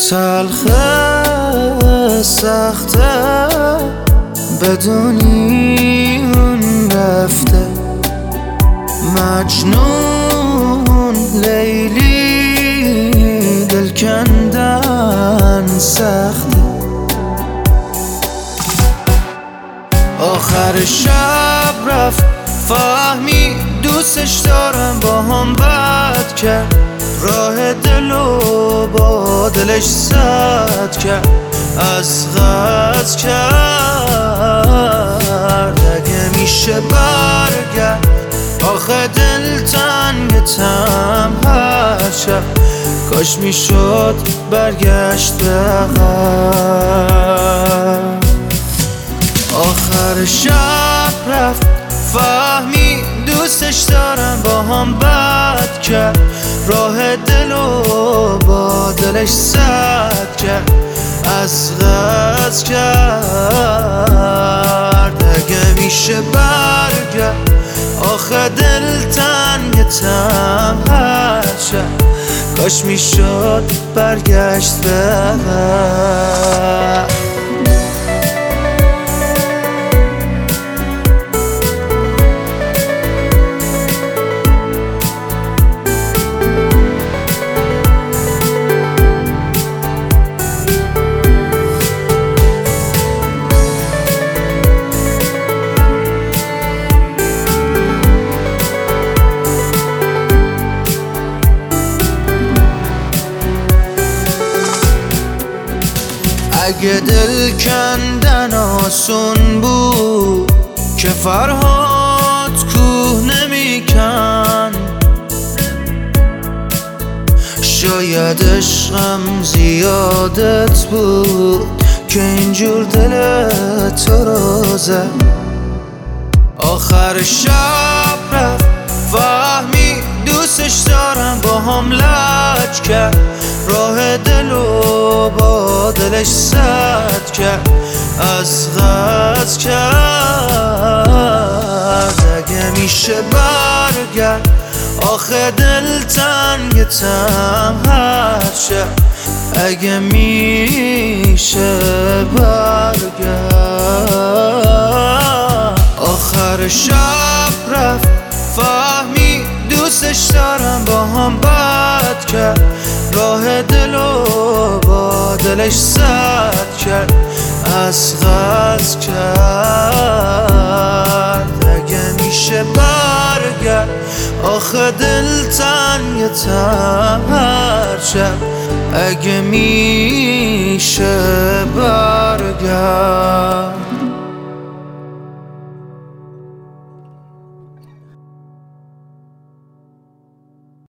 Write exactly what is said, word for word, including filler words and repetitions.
تلخه سخته بدونی اون رفته، مجنون لیلی دل کندن سخته. آخر شب رفت فهمی دوستش دارم، با هم بد کرد، راه دلو با دلش سد کرد، از غز کرد. اگه میشه برگرد آخه دل تنگتم هر شب، کاش میشد برگشت به عقب. آخر شب رفت فهمی دوستش دارم، با هم بد کرد، راه دلو با دلش سد کرد، از غز کرد. اگه میشه برگرد آخه دل تنگتم هر شب، کاش میشد برگشت به عقب. اگه دل کندن آسون بود که فرهاد کوه نمیکن، شاید عشقم زیادت بود که اینجور دل تو رو زد. آخر شب رفت فهمی دوستش دارم، با هم لج کرد، راه دلو با دلش سد کرد، از غز کرد. اگه میشه برگرد آخه دل تنگتم هر شب، اگه میشه برگرد. آخر شب رفت فهمی دوستش دارم، با هم بد کرد، راه دلو با دلش سد کرد، از غز کرد. اگه میشه برگرد آخه دل تنگتم هر شب، اگه میشه برگرد.